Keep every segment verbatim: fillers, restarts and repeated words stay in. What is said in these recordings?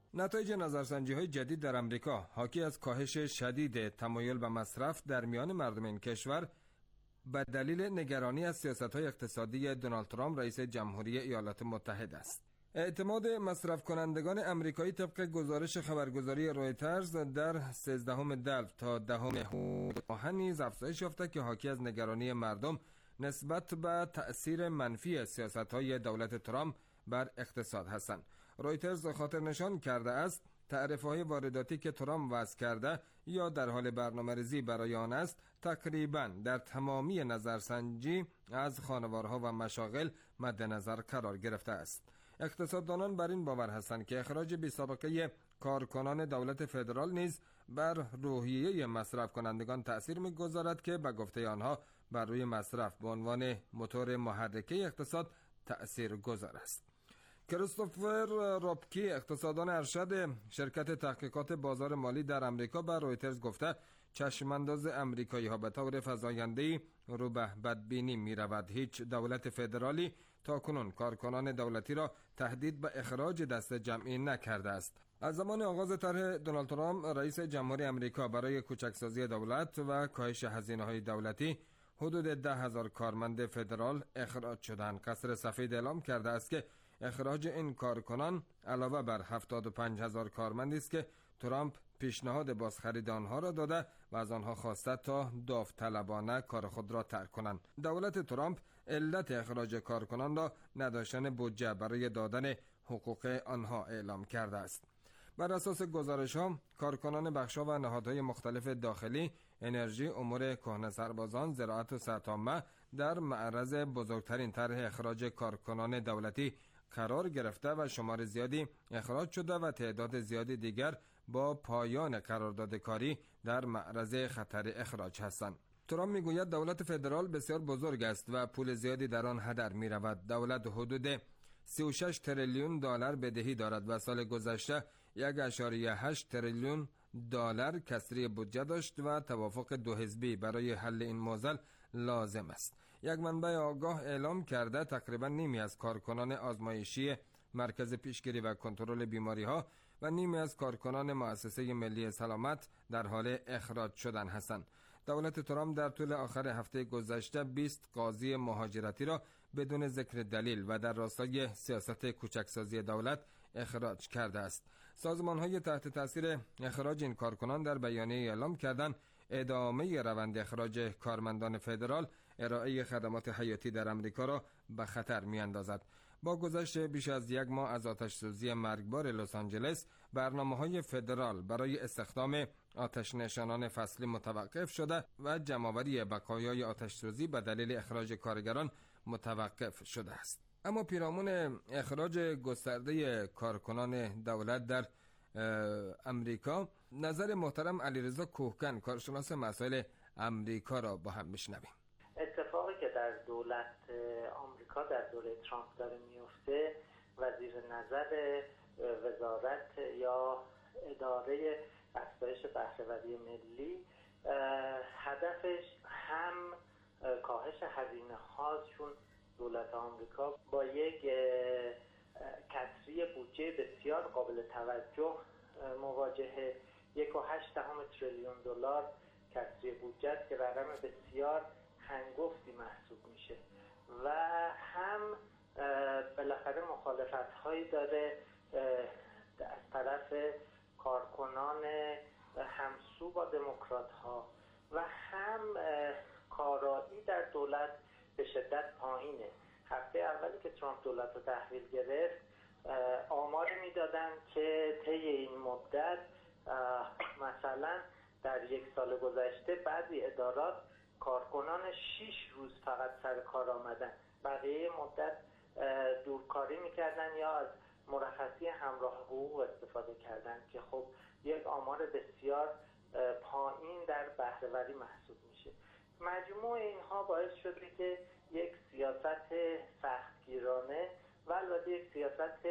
نتایج نظرسنجی‌های جدید در امریکا حاکی از کاهش شدید تمایل به مصرف در میان مردم این کشور به دلیل نگرانی از سیاست‌های اقتصادی دونالد ترامپ رئیس جمهوری ایالات متحده است. اعتماد مصرف کنندگان امریکایی طبق گزارش خبرگزاری رویترز در سیزدهم دلو تا دهم ماه نیز افزایش یافته که حاکی از نگرانی مردم نسبت به تأثیر منفی سیاست‌های دولت ترامپ بر اقتصاد هستند. رویترز خاطر نشان کرده است تعرفه‌های وارداتی که ترامپ وضع کرده یا در حال برنامه‌ریزی برای آن است تقریباً در تمامی نظرسنجی از خانوارها و مشاغل مد نظر قرار گرفته است. اقتصاددانان بر این باور هستند که اخراج بی‌سابقه کارکنان دولت فدرال نیز بر روحیه مصرف کنندگان تأثیر می‌گذارد که به گفته آنها بر روی مصرف به عنوان موتور محرکه اقتصاد تأثیر گذار است. کریستوفر روبکی اقتصاددان ارشد شرکت تحقیقات بازار مالی در امریکا به رویترز گفته چشمانداز امریکایی ها به طور فزاینده‌ای رو به بدبینی می رود. هیچ دولت فدرالی تاکنون کارکنان دولتی را تهدید به اخراج دست جمعی نکرده است. از زمان آغاز طرح دونالد ترامپ رئیس جمهوری امریکا برای کوچکسازی دولت و کاهش هزینه‌های دولتی حدود ده هزار کارمند فدرال اخراج شدند. قصر سفید اعلام کرده است که اخراج این کارکنان علاوه بر هفتاد و پنج هزار کارمندی است که ترامپ پیشنهاد بازخرید آنها را داده و از آنها خواسته تا داوطلبانه کار خود را ترک کنند. دولت ترامپ علت اخراج کارکنان را نداشتن بودجه برای دادن حقوق آنها اعلام کرده است. بر اساس گزارش‌ها کارکنان بخش‌ها و نهادهای مختلف داخلی، انرژی، امور کهنه سربازان، زراعت و صحت عامه در معرض بزرگترین طرح اخراج کارکنان دولتی قرار گرفته و شمار زیادی اخراج شده و تعداد زیادی دیگر با پایان قرارداد کاری در معرض خطر اخراج هستند. ترامپ میگوید دولت فدرال بسیار بزرگ است و پول زیادی در آن هدر می رود. دولت حدود سی و شش تریلیون دلار بدهی دارد و سال گذشته یک و هشت تریلیون دلار کسری بودجه داشت و توافق دو حزبی برای حل این معضل لازم است. یک منبع آگاه اعلام کرده تقریبا نیمی از کارکنان آزمایشی مرکز پیشگیری و کنترل بیماری ها و نیمی از کارکنان مؤسسه ملی سلامت در حال اخراج شدن هستند. دولت ترامپ در طول آخر هفته گذشته بیست قاضی مهاجرتی را بدون ذکر دلیل و در راستای سیاست کوچکسازی دولت اخراج کرده است. سازمان‌های تحت تاثیر اخراج این کارکنان در بیانیه اعلام کردند ادامه روند اخراج کارمندان فدرال ارائه خدمات حیاتی در امریکا را به خطر می‌اندازد. با گذشت بیش از یک ماه از آتش‌سوزی مرگبار لس آنجلس، برنامه‌های فدرال برای استخدام آتش‌نشانان فصلی متوقف شده و جمع‌آوری بقایای آتش‌سوزی به دلیل اخراج کارگران متوقف شده است. اما پیرامون اخراج گسترده کارکنان دولت در امریکا، نظر محترم علیرضا کوهکن کارشناس مسائل امریکا را با هم میشنویم. اتفاقی که در دولت آمریکا در دوره ترامپ داره میفته، وزیر نظر وزارت یا اداره افزایش بهره‌وری ملی هدفش هم کاهش هزینه هاست، چون دولت آمریکا با یک کسری بودجه بسیار قابل توجه مواجهه یک و هشت دهم تریلیون دلار کسری بودجه است که رقم بسیار هنگفتی محسوب میشه و هم بالاخره مخالفت هایی داره از طرف کارکنان همسو با دموکرات ها و هم کارایی در دولت به شدت پایینه. هفته اولی که ترامپ دولت رو تحویل گرفت آمار میدادن که طی این مدت مثلا در یک سال گذشته بعضی ادارات کارکنان شش روز فقط سر کار آمدن، بقیه مدت دورکاری میکردن یا از مرخصی همراه حقوق استفاده کردن که خب یک آمار بسیار پایین در بهره‌وری محسوب میشه. مجموع اینها باعث شده که یک سیاست سختگیرانه و البته یک سیاست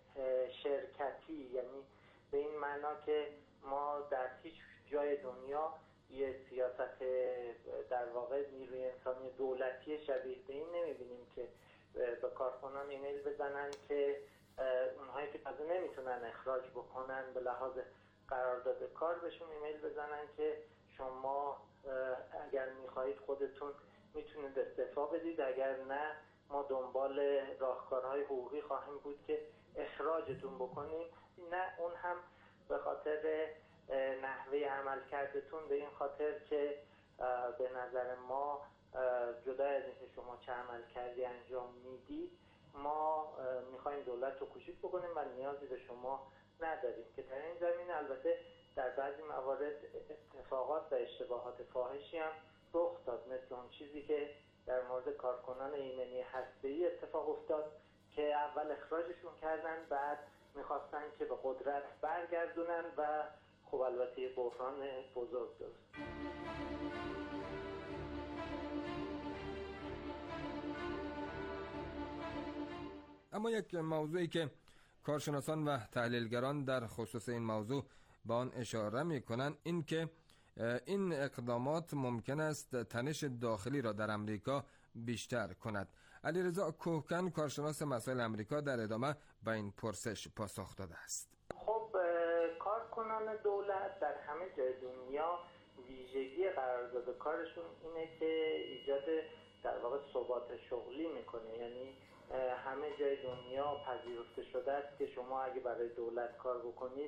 شرکتی، یعنی به این معنا که ما در هیچ جای دنیا یه سیاست در واقع نیروی انسانی دولتی شبیه به این نمیبینیم که به کارکنان ایمیل بزنن که اونهایی که تازه نمیتونن اخراج بکنن به لحاظ قرارداد کار بهشون ایمیل بزنن که شما اگر میخواهید خودتون میتونید استعفا بدید، اگر نه ما دنبال راهکارهای حقوقی خواهیم بود که اخراجتون بکنیم. نه اون هم به خاطر نحوه عمل کردتون، به این خاطر که به نظر ما جدا از اینکه شما چه عمل کردی انجام میدید، ما میخوایم دولت رو کوچیک بکنیم و نیازی به شما نداریم. که در این زمینه البته در بعضی موارد اتفاقات و اشتباهات فاحشی هم رخ داد، مثل اون چیزی که در مورد کارکنان ایمنی هسته‌ای اتفاق افتاد که اول اخراجشون کردن، بعد میخواستن که به قدرت برگردونن و خب البته بحران بزرگ درست. اما یک موضوعی که کارشناسان و تحلیلگران در خصوص این موضوع با آن اشاره می‌کنند این که این اقدامات ممکن است تنش داخلی را در امریکا بیشتر کند. علیرضا کوهکن، کارشناس مسائل امریکا، در ادامه به این پرسش پاسخ داده است. خب کارکنان دولت در همه جای دنیا ویژگی قرارداد کارشون اینه که ایجاد در واقع ثبات شغلی میکنه. یعنی همه جای دنیا پذیرفته شده است که شما اگه برای دولت کار بکنید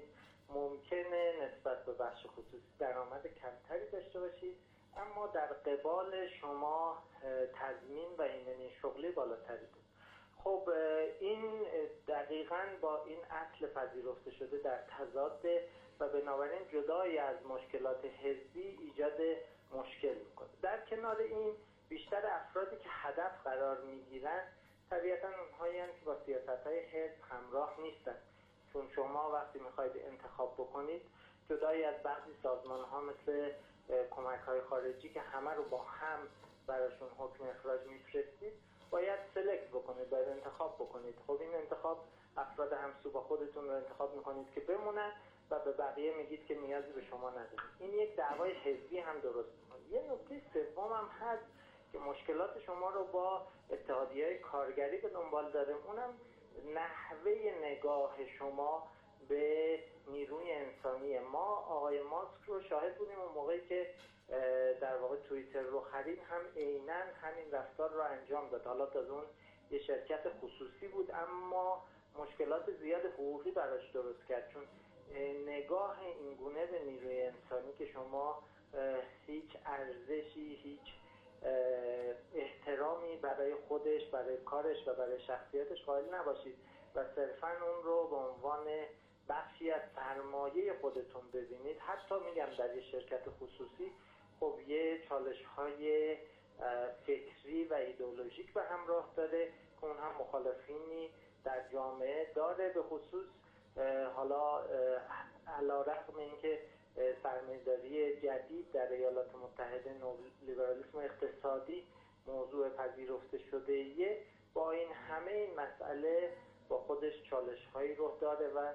ممکنه نسبت به بخش خصوصی درآمد کمتری داشته باشید، اما در قبال شما تضمین و ایمنی شغلی بالاتری دارید. خب این دقیقاً با این اصل پذیرفته شده در تضاده و بنابراین جدای از مشکلات حزبی ایجاد مشکل میکنه. در کنار این بیشتر افرادی که هدف قرار میگیرن طبیعتاً اونهایی هستند که با سیاست‌های حزب همراه نیستن، چون شما وقتی میخواید انتخاب بکنید جدای از بعضی سازمان‌ها مثل کمک‌های خارجی که همه رو با هم براشون حکم اخراج میفرستید باید سلکت بکنید، باید انتخاب بکنید. خب این انتخاب افراد همسو با خودتون رو انتخاب میکنید که بمونن و به بقیه میگید که نیازی به شما ندارید. این یک دعوای حزبی هم درست میکنه. یه نکته سوم هم هست که مشکلات شما رو با اتحادیه‌های کارگری به دنبال داره، اونم نحوه نگاه شما به نیروی انسانی. ما آقای ماسک رو شاهد بودیم اون موقعی که در واقع توییتر رو خرید، هم عیناً همین رفتار رو انجام داد. حالا تازه اون یه شرکت خصوصی بود اما مشکلات زیاد حقوقی براش درست کرد، چون نگاه اینگونه به نیروی انسانی که شما هیچ ارزشی، هیچ احترامی برای خودش، برای کارش و برای شخصیتش قائل نباشید و صرفاً اون رو به عنوان بخشی از سرمایه خودتون ببینید. حتی میگم در یه شرکت خصوصی خب یه چالش‌های فکری و ایدئولوژیک به همراه داره که اون هم مخالفینی در جامعه داره. به خصوص حالا علیرغم اینکه سرمایه‌داری جدید در ایالات متحده نئولیبرالیسم اقتصادی موضوع پذیرفته شده یه، با این همه این مسئله با خودش چالش‌هایی رخ داره و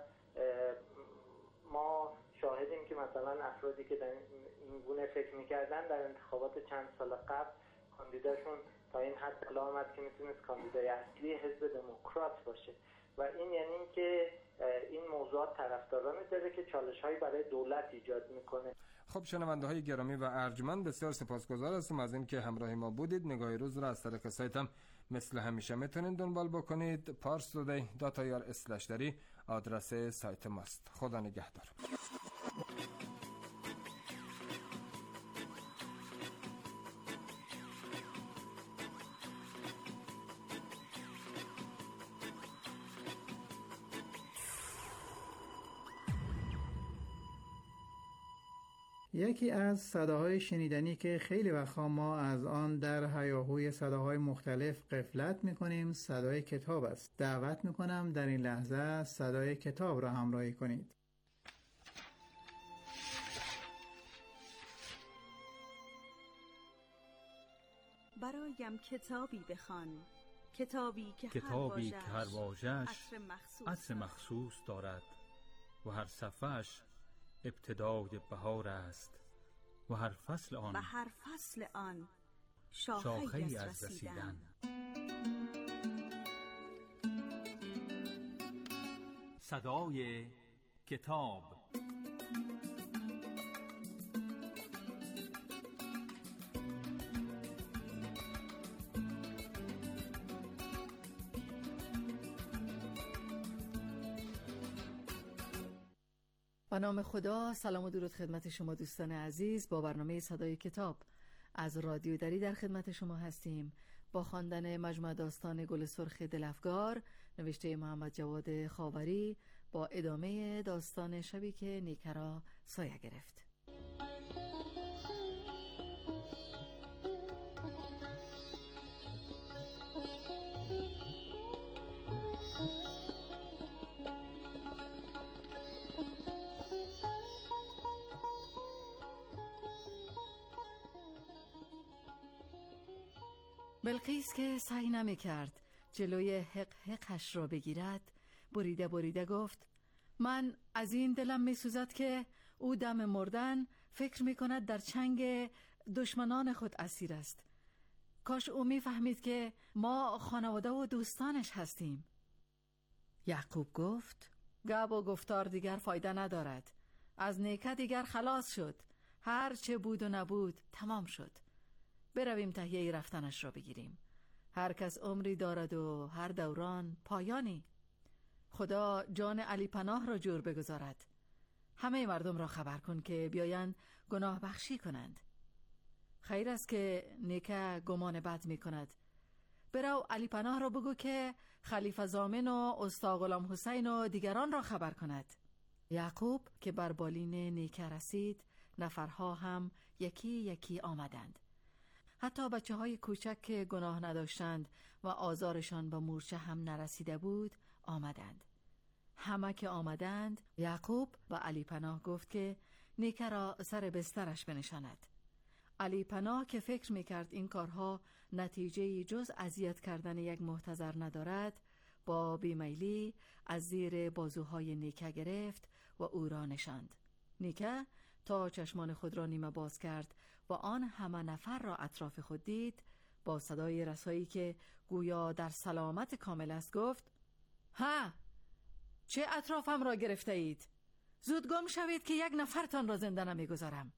ما شاهدیم که مثلا افرادی که در این گونه فکر می‌کردن در انتخابات چند سال قبل کاندیداشون تا این حد بالا آمد که میتونست کاندیدای اصلی حزب دموکرات باشه و این یعنی این که این موضوعات طرفدارانی داره که چالش‌هایی برای دولت ایجاد میکنه. خب شنونده‌های گرامی و ارجمند، بسیار سپاسگزار هستم از اینکه همراه ما بودید. نگاه روز را از طریق سایتم مثل همیشه میتونید دنبال بکنید. پارس تودی دات آی آر اسلش دری آدرس سایت ماست. خدا نگهدار. یکی از صداهای شنیدنی که خیلی وقتا ما از آن در هیاهوی صداهای مختلف غفلت میکنیم صدای کتاب است. دعوت میکنم در این لحظه صدای کتاب را همراهی کنید. برایم کتابی بخوان، کتابی که کتابی که هر واژه‌اش عطر مخصوص, عطر مخصوص دارد و هر صفحه‌اش ابتدای بهار است و هر فصل آن و هر فصل آن شاخه‌ای شاخه‌ای از رسیدن. صدای کتاب. به نام خدا، سلام و درود خدمت شما دوستان عزیز. با برنامه صدای کتاب از رادیو دری در خدمت شما هستیم با خواندن مجموعه داستان گل سرخ دلفگار نوشته محمد جواد خاوری با ادامه داستان شبی که نیکه را سایه گرفت. بلقیس که سعی نمی کرد جلوی حق حقش را بگیرد، بریده بریده گفت: من از این دلم می سوزد که او دم مردن فکر می کند در چنگ دشمنان خود اسیر است. کاش او می فهمید که ما خانواده و دوستانش هستیم. یعقوب گفت: گپ و گفتار دیگر فایده ندارد. از نیکه دیگر خلاص شد. هر چه بود و نبود تمام شد. برویم تهیه رفتنش را بگیریم. هر کس عمری دارد و هر دوران پایانی. خدا جان علی پناه را جور بگذارد. همه مردم را خبر کن که بیایند گناه بخشی کنند. خیر است که نیکه گمان بد می کند. برو علی پناه را بگو که خلیفه زامن و استا غلام حسین و دیگران را خبر کند. یعقوب که بر بالین نیکه رسید، نفرها هم یکی یکی آمدند. حتی بچه های کوچک که گناه نداشتند و آزارشان به مورچه هم نرسیده بود آمدند. همه که آمدند، یعقوب به علی پناه گفت که نیکه را سر بسترش بنشاند. علی پناه که فکر میکرد این کارها نتیجه جز اذیت کردن یک محتضر ندارد، با بیمیلی از زیر بازوهای نیکه گرفت و او را نشاند. نیکه تا چشمان خود را نیمه باز کرد و آن همه نفر را اطراف خود دید، با صدای رسایی که گویا در سلامت کامل است گفت: ها، چه اطرافم را گرفته اید؟ زود گم شوید که یک نفرتان را زنده نمیگذارم.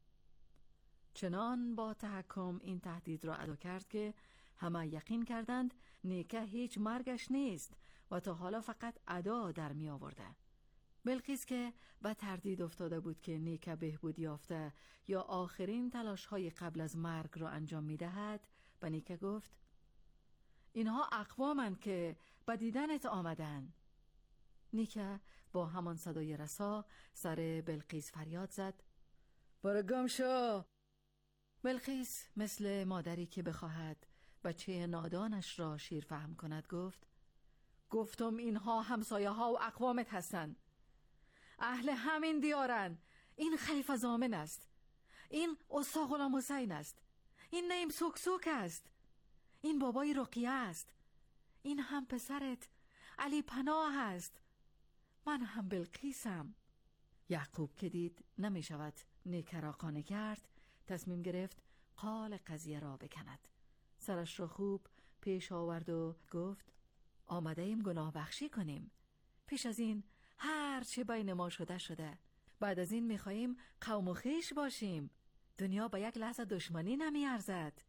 چنان با تحکم این تهدید را ادا کرد که همه یقین کردند نیکه هیچ مرگش نیست و تا حالا فقط ادا در می آورده. بلقیس که به تردید افتاده بود که نیکه بهبود یافته یا آخرین تلاش‌های قبل از مرگ را انجام می‌دهد، به نیکه گفت: اینها اقوامند که به دیدنت آمدن. نیکه با همان صدای رسا سر بلقیس فریاد زد: برو گم شو. بلقیس مثل مادری که بخواهد بچه نادانش را شیر فهم کند گفت: گفتم اینها همسایه ها و اقوامت هستند. اهل همین دیارن. این خلیفه زامن است. این استا غلام حسین است. این نیم سوکسوک است. این بابای رقیه است. این هم پسرت علی پناه است. من هم بلقیسم. یعقوب که دید نمی شود نیکه را قانع کرد، تصمیم گرفت قال قضیه را بکند. سرش را خوب پیش آورد و گفت: آمده ایم گناه بخشی کنیم. پیش از این هر چه بین ما شده شده. بعد از این میخواییم قوم و خویش باشیم. دنیا با یک لحظه دشمنی نمی ارزد.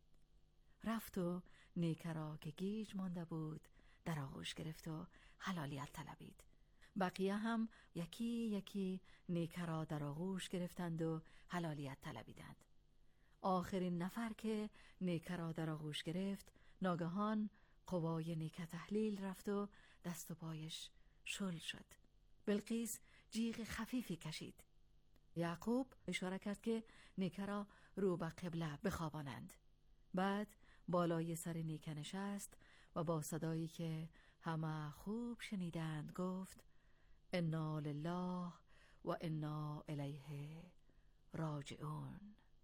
رفت و نیکه را که گیج مانده بود در آغوش گرفت و حلالیت طلبید. بقیه هم یکی یکی نیکه را در آغوش گرفتند و حلالیت طلبیدند. آخرین نفر که نیکه را در آغوش گرفت، ناگهان قوای نیکه تحلیل رفت و دست و پایش شل شد. بلقیس جیغ خفیفی کشید. یعقوب اشاره کرد که نیکه را رو به قبله بخوابانند. بعد بالای سر نیکه نشست و با صدایی که همه خوب شنیدند گفت: انا لله و انا الیه راجعون.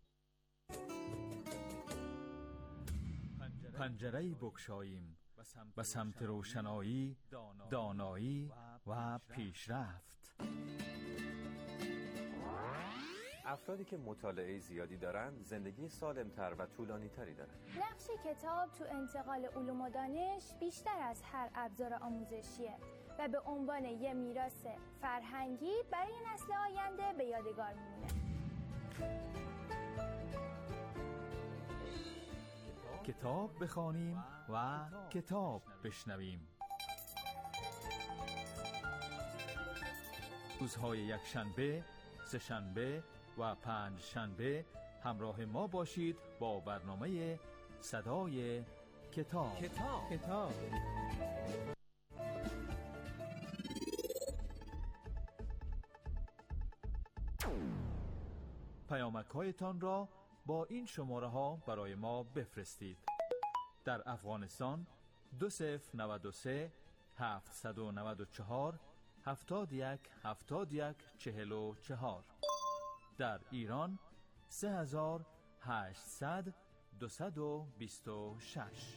پنجره‌ای بگشاییم به سمت روشنایی، دانایی و پیشرفت. افرادی که مطالعه زیادی دارند زندگی سالمتر و طولانی تری دارند. نقش کتاب تو انتقال علوم و دانش بیشتر از هر ابزار آموزشیه. و به عنوان یه میراث فرهنگی برای نسل آینده به یادگار میمونه. کتاب بخوانیم و کتاب بشنویم. روزهای یک شنبه، سه شنبه و پنج شنبه همراه ما باشید با برنامه صدای کتاب. کتاب کتاب پیامک‌هایتان را با این شماره ها برای ما بفرستید. در افغانستان دو صفر نود و سه هفتصد و نود و چهار هفتاد و یک هفتاد و یک چهل و چهار. در ایران سه هزار هشتصد دویست و بیست و شش.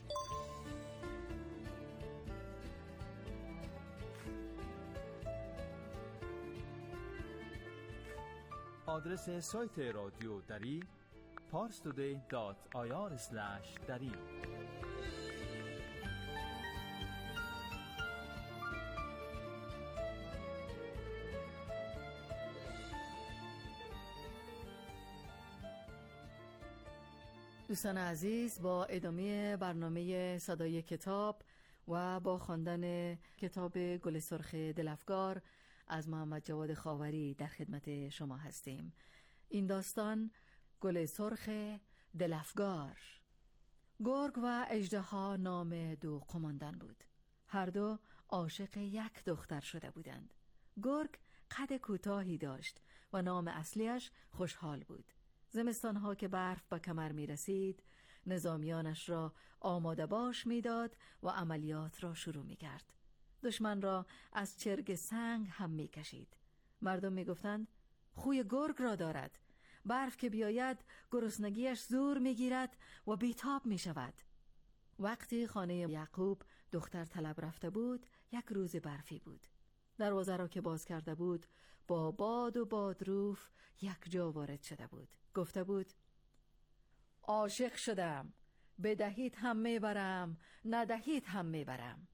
آدرس سایت رادیو دری پارس تودی دات آی آر اسلش دری. دوستان عزیز، با ادامه برنامه صدای کتاب و با خواندن کتاب گل سرخ دلفگار از محمد جواد خاوری در خدمت شما هستیم. این داستان گل سرخ دلفگار. گرگ و اژدها نام دو قماندان بود. هر دو عاشق یک دختر شده بودند. گرگ قد کوتاهی داشت و نام اصلیش خوشحال بود. زمستانها که برف به کمر می رسید، نظامیانش را آماده باش می داد و عملیات را شروع می کرد. دشمن را از چرگ سنگ هم می کشید. مردم می گفتند خوی گرگ را دارد. برف که بیاید گرسنگیش زور می گیرد و بیتاب می شود. وقتی خانه یعقوب دختر طلب رفته بود، یک روز برفی بود. دروازه را که باز کرده بود، با باد و بادروف یک جا وارد شده بود. گفته بود عاشق شدم، بدهید هم میبرم، ندهید هم میبرم.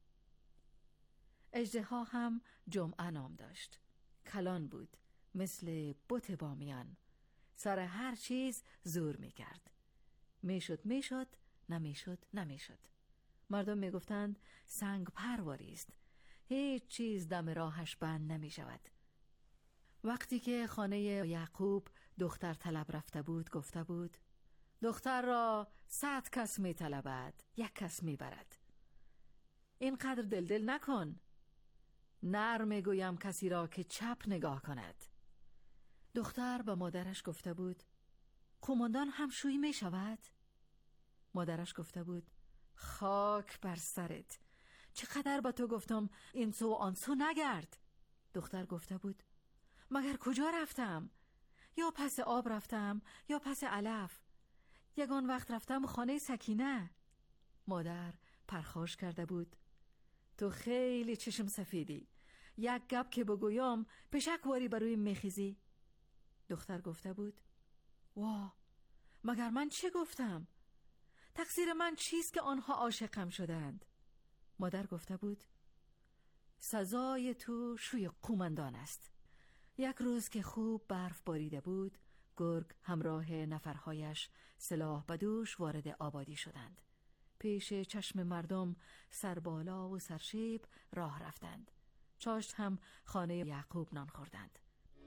اژدها هم جمعه نام داشت. کلان بود، مثل بت بامیان. سر هر چیز زور میکرد. میشد میشد، نمیشد نمیشد. مردم میگفتند سنگ پرواری است، هیچ چیز دم راهش بند نمی شود. وقتی که خانه یعقوب دختر طلب رفته بود، گفته بود دختر را صد کس می طلبد، یک کس می برد. اینقدر دلدل نکن. نر می گویم کسی را که چپ نگاه کند. دختر به مادرش گفته بود قماندان هم شوی می شود؟ مادرش گفته بود خاک بر سرت، چقدر با تو گفتم این سو آن سو نگرد. دختر گفته بود مگر کجا رفتم؟ یا پس آب رفتم یا پس علف. یگان وقت رفتم خانه سکینه. مادر پرخاش کرده بود تو خیلی چشم سفیدی، یک گپ که بگویم پشک واری بروی میخیزی. دختر گفته بود وا، مگر من چه گفتم؟ تقصیر من چیست که آنها عاشقم شدند؟ مادر گفته بود سزای تو شوی قومندان است. یک روز که خوب برف باریده بود، گرگ همراه نفرهایش سلاح بدوش وارد آبادی شدند. پیش چشم مردم سربالا و سرشیب راه رفتند. چاشت هم خانه یعقوب نان خوردند.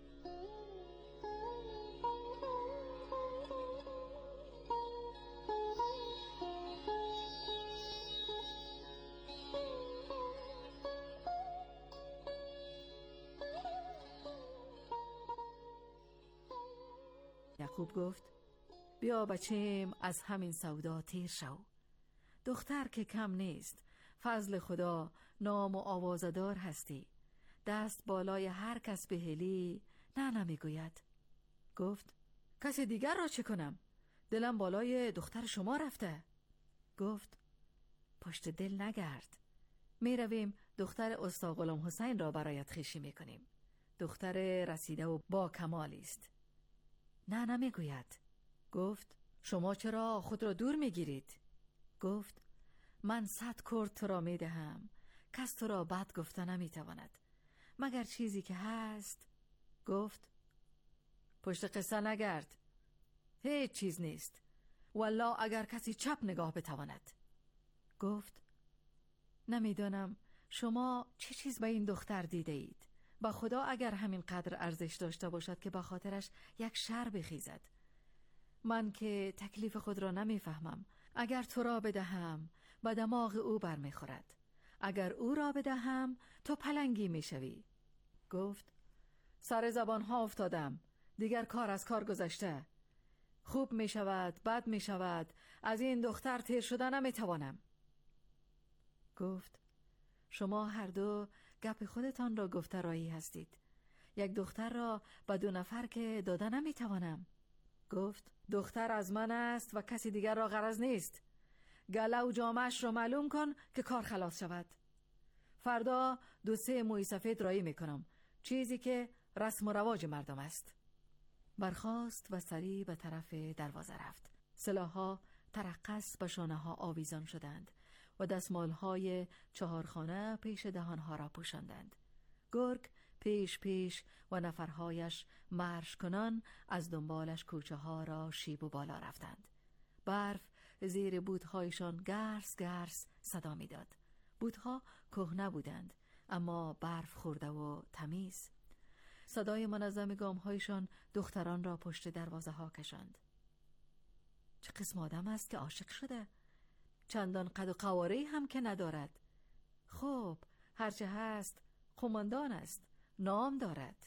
یعقوب گفت بیا بچیم از همین سودا تیر شو. دختر که کم نیست، فضل خدا نام و آوازدار هستی. دست بالای هر کس بهلی نه نمیگوید. گفت کسی دیگر را چه کنم؟ دلم بالای دختر شما رفته. گفت پشت دل نگرد، می رویم دختر استا غلام حسین را برایت خویشی می کنیم. دختر رسیده و با کمالی است. نه نمیگوید. گفت شما چرا خود را دور میگیرید؟ گفت من صد کرد تو را میدهم کس تو را بد گفته نمیتواند مگر چیزی که هست. گفت پشت قصه نگرد، هیچ چیز نیست، والله اگر کسی چپ نگاه بتواند. گفت نمیدانم شما چه چیز به این دختر دیده اید. با خدا اگر همین قدر ارزش داشته باشد که با خاطرش یک شر بخیزد. من که تکلیف خود را نمیفهمم. اگر تو را بدهم به دماغ او برمیخورد، اگر او را بدهم تو پلنگی میشوی. گفت سر زبان ها افتادم، دیگر کار از کار گذشته. خوب میشود، بد میشود، از این دختر تیر شده نمیتوانم. گفت شما هر دو گپ خودتان را گفته رایی هستید. یک دختر را به دو نفر که داده نمیتوانم. گفت دختر از من است و کسی دیگر را غرض نیست. گله و جامعش را معلوم کن که کار خلاص شود. فردا دو سه موی سفید رایی میکنم، چیزی که رسم و رواج مردم است. برخاست و سری به طرف دروازه رفت. سلاح‌ها ترقص به شانه‌ها آویزان شدند و دستمال‌های چهارخانه پیش دهانها را پوشاندند. گرگ پیش پیش و نفرهایش مرش کنان از دنبالش کوچه ها را شیب و بالا رفتند. برف زیر بوتهایشان گرس گرس صدا می داد. بوتها کهنه بودند اما برف خورده و تمیز. صدای منظم گامهایشان دختران را پشت دروازه ها کشاند. چه قسم آدم است که عاشق شده؟ چندان قد و قواره هم که ندارد. خب هرچه هست قماندان است، نام دارد.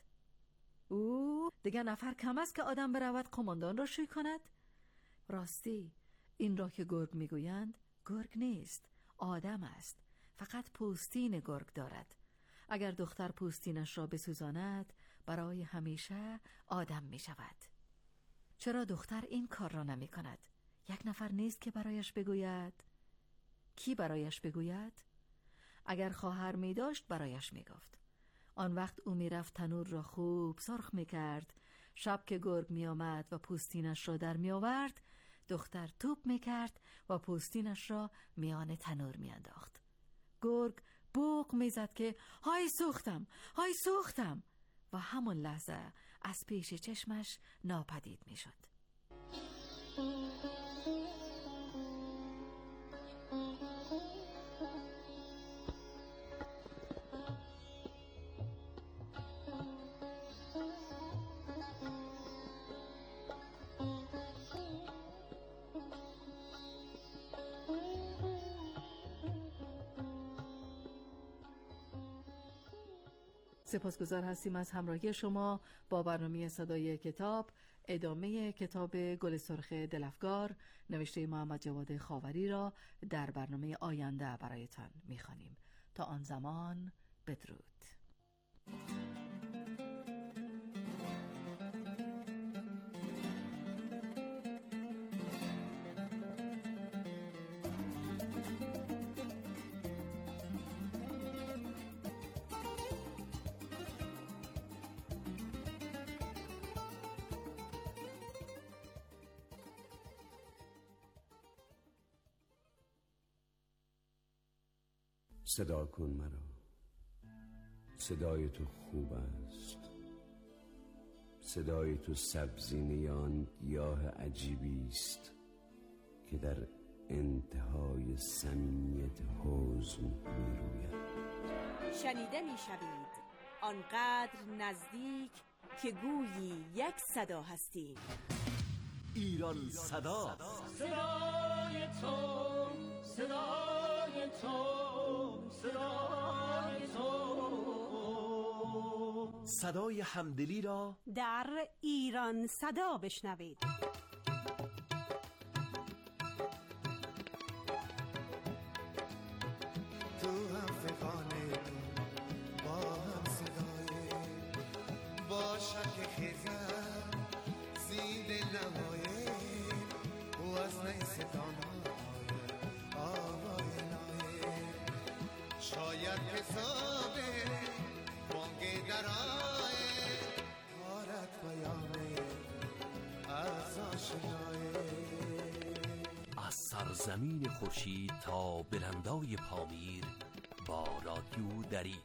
او دیگه نفر کم است که آدم برود قماندان را شوی کند. راستی این را که گرگ میگویند گرگ نیست، آدم است، فقط پوستین گرگ دارد. اگر دختر پوستینش را بسوزاند برای همیشه آدم می شود. چرا دختر این کار را نمی کند؟ یک نفر نیست که برایش بگوید؟ کی برایش بگوید؟ اگر خواهر می داشت برایش می گفت. آن وقت او می رفت تنور را خوب سرخ می کرد. شب که گرگ می آمد و پوستینش را در می آورد، دختر توپ می کرد و پوستینش را میان تنور می انداخت. گرگ بوق می زد که های سوختم، های سوختم، و همون لحظه از پیش چشمش ناپدید می شد. سپاسگزار هستیم از همراهی شما با برنامه صدای کتاب. ادامه کتاب گل سرخ دلفگار نوشته محمد جواد خاوری را در برنامه آینده برایتان می‌خوانیم. تا آن زمان بدرود. صدا کن مرا، صدای تو خوب است، صدای تو سبزینه آن گیاه عجیبی است که در انتهای صمیمیت حزن می روید. شنیده می شوید آنقدر نزدیک که گویی یک صدا هستیم. ایران صدا، صدای تو، صدای تو، صدای تو. صدای همدلی را در ایران صدا بشنوید. تو هم فقانه با هم صدای با شک خیزم زید نمایه و از نیستان آوای نایه شاید حسابه بانگ درائه کارت بیانه از آشنایه. از سرزمین خورشید تا بلندای پامیر با با رادیو دری.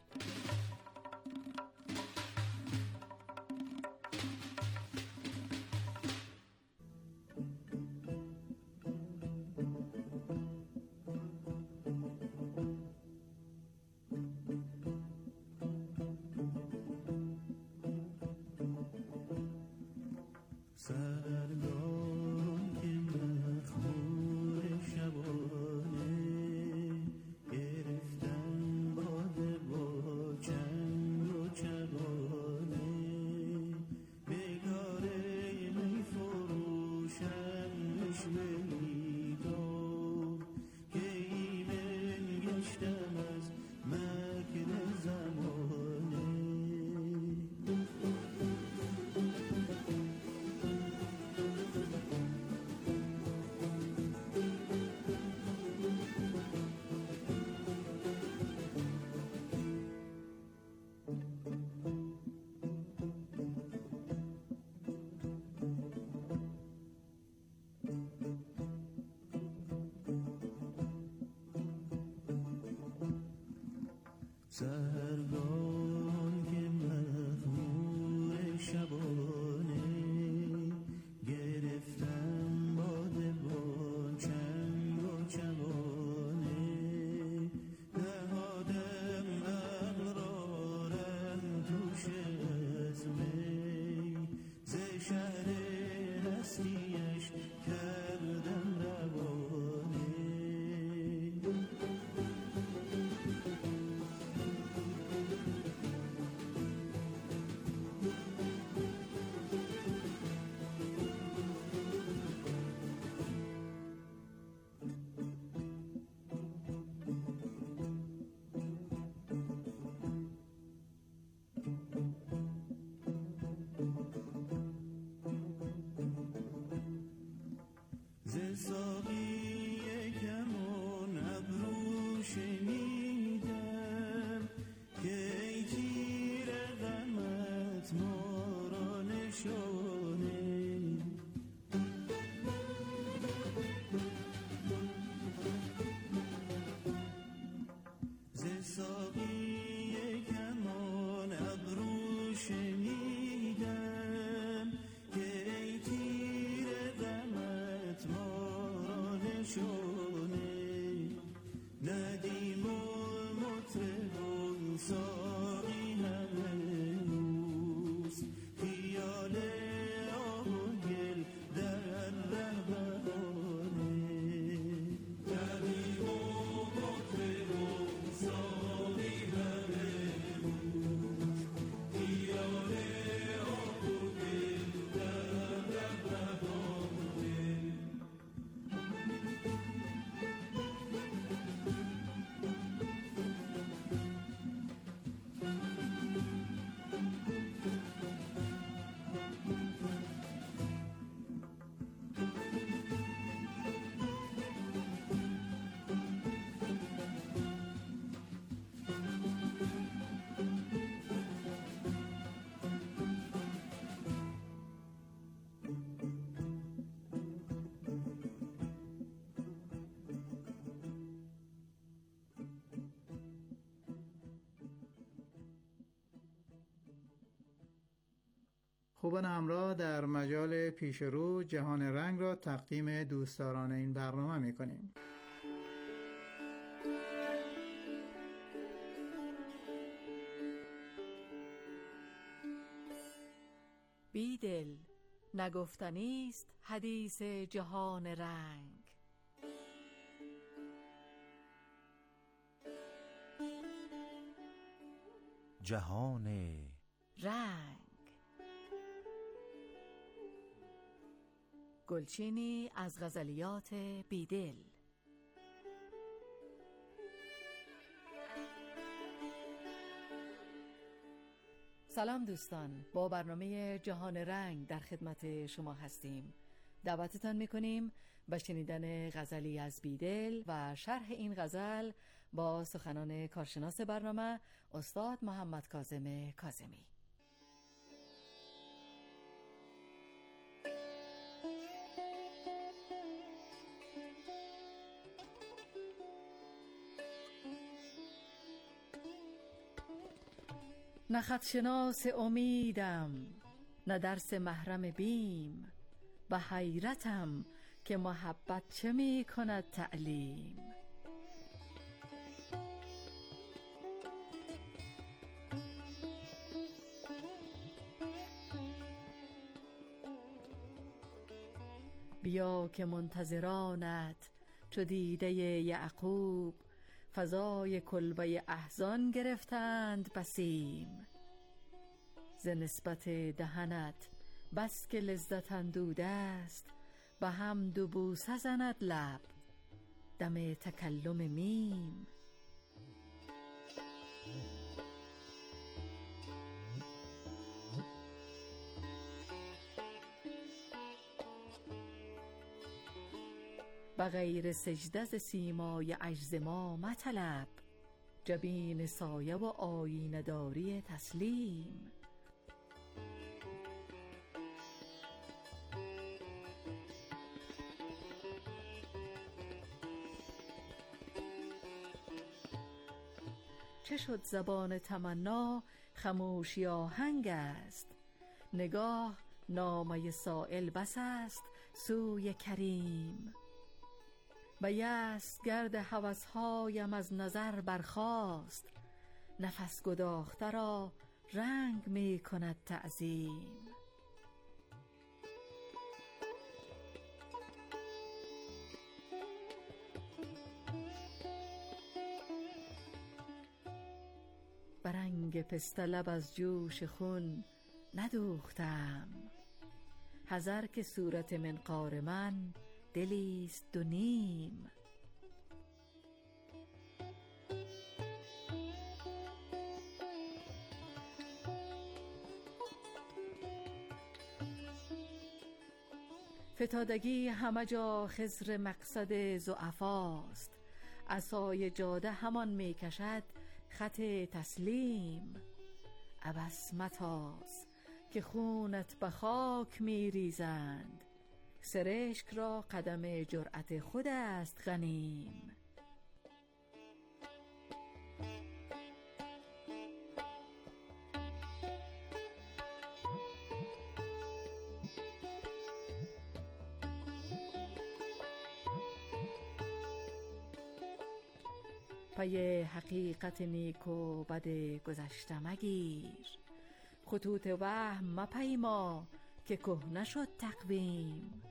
سهرگاه که مخمور شبانه گرفتم باده با چنگ و چمانه نهادم عقل را رم توش از می ز شهر هستیش کردم روانه ساقی کمون ابرو شنیدم که ای تیر غمت ما را نشانه ز ساقی کمون ابرو شنیدم که ای تیر غمت ما شونه ندیم و مطرب و ساقی هنوز خیال آب و گل در رهبرانه ندیم و مطرب و ساقی هنوز خیال آب و گل در رهبرانه خوبان همراه، در مجال پیش رو جهان رنگ را تقدیم دوستداران این برنامه می کنیم. بیدل نگفتنیست حدیث جهان رنگ. جهان رنگ. گلچینی از غزلیات بیدل. سلام دوستان، با برنامه جهان رنگ در خدمت شما هستیم. دعوتتان میکنیم به شنیدن غزلی از بیدل و شرح این غزل با سخنان کارشناس برنامه استاد محمد کاظم کاظمی. نه خط شناس امیدم، نه درس محرم بیم، به حیرتم که محبت چه می کند تعلیم. بیا که منتظرانت چو دیده یعقوب، فضای کلبه احزان گرفتند بسیم. ز نسبت دهنت بس که لذت اندوده است، به هم دو بوسه زند لب دم تکلم میم. بغیر سجده ز سیمای عجز ما مطلب، جبین سایه و آیینه داری تسلیم. چه شد زبان تمنا خموشی آهنگ است، نگاه نامه سائل بس است سوی کریم. به یأس گرد هوسهایم از نظر برخاست، نفس گداخته را رنگ می کند تعظیم. برنگ پسته لب از جوش خون ندوختم، حذر که صورت منقار من دلیست دو نیم. فتادگی همه جا خضر مقصد ضعفاست، عصای جاده همان می کشد خط تسلیم. عبث متاز که خونت به خاک می ریزند، سرشک را قدم جرأت خود است غنیم. پی حقیقت نیک و بد گذشته مگیر، خطوط وهم مپیما که کهنه شد تقویم.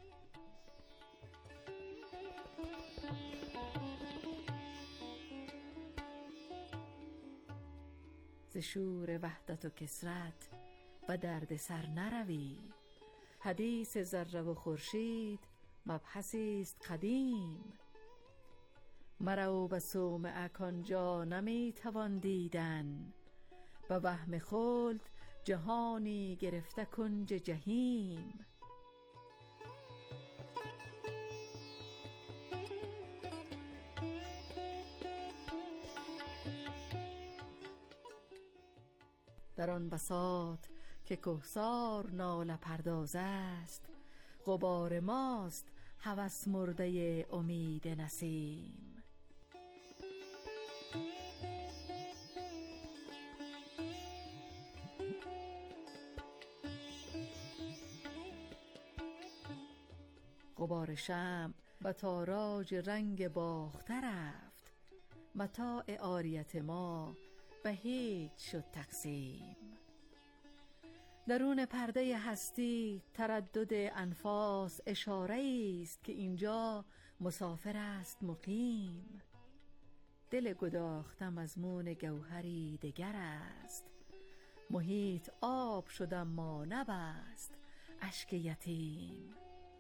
ز شور وحدت و کثرت و درد سر نروی، حدیث ذره و خورشید مبحثی است قدیم. مرو به صومعه کآنجا نمی توان دیدن، به وهم خلد جهانی گرفته کنج جحیم. در آن بساط که کهسار ناله پرداز است، غبار ماست هوس مرده امید نسیم. غبار شمع به تاراج رنگ باخته رفت، متاع عاریت ما به هیچ شد تقسیم. درون پرده هستی تردد انفاس اشاره است که اینجا مسافر است مقیم. دل گداختم از مون گوهری دگر است، محیط آب شد اما نبست اشک یتیم.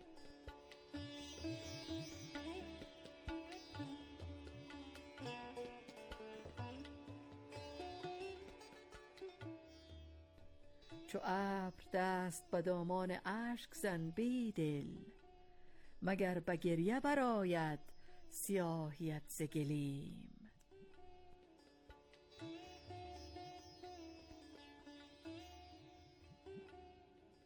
چو ابر دست به دامان اشک زن بیدل، مگر به گریه برآید سیاهیت ز گلیم.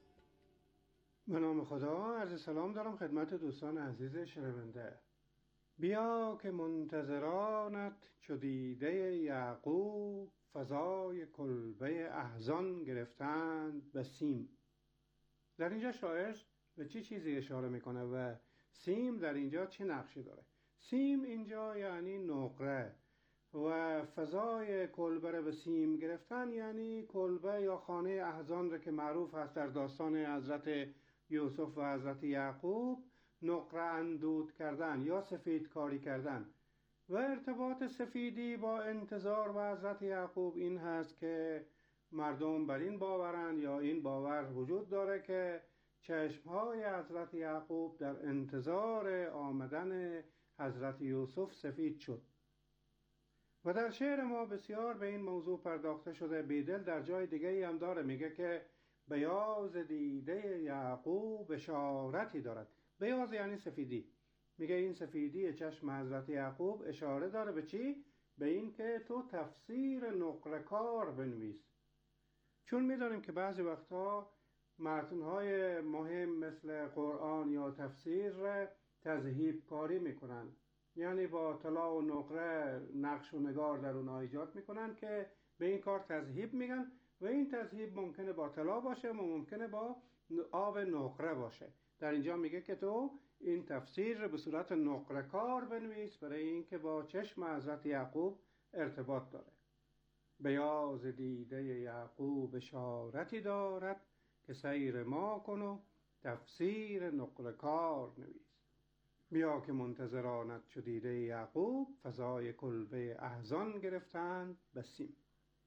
به نام خدا. عرض سلام دارم خدمت دوستان عزیز شنونده. بیا که منتظرانت چو دیده یعقوب، فضای کلبه احزان گرفتند به سیم. در اینجا شاعر به چه چی چیزی اشاره میکنه و سیم در اینجا چه نقشی داره؟ سیم اینجا یعنی نقره و فضای کلبه به سیم گرفتن یعنی کلبه یا خانه احزان را که معروف هست در داستان حضرت یوسف و حضرت یعقوب، نقره اندود کردن یا سفید کاری کردن. و ارتباط سفیدی با انتظار و حضرت یعقوب این هست که مردم بر این باورند یا این باور وجود داره که چشمهای حضرت یعقوب در انتظار آمدن حضرت یوسف سفید شد. و در شعر ما بسیار به این موضوع پرداخته شده. بیدل در جای دیگه هم داره، میگه که بیاض دیده یعقوب اشارتی دارد. بیاض یعنی سفیدی. میگه این سفیدی چشم حضرت یعقوب اشاره داره به چی؟ به این که تو تفسیر نقره‌کار بنویس. چون میدانیم که بعضی وقتا متن‌های مهم مثل قرآن یا تفسیر را تذهیب کاری میکنن، یعنی با طلا و نقره نقش و نگار در اونها ایجاد میکنن که به این کار تذهیب میگن و این تذهیب ممکنه با طلا باشه و ممکنه با آب نقره باشه. در اینجا میگه که تو این تفسیر رو به صورت نقره کار بنویس برای اینکه با چشم حضرت یعقوب ارتباط داره. بیاض دیده یعقوب اشارتی دارد که سیر ما کن و تفسیر نقره کار نویس. بیا که منتظرانت چو دیده یعقوب، فضای کلبه احزان گرفتند به سیم.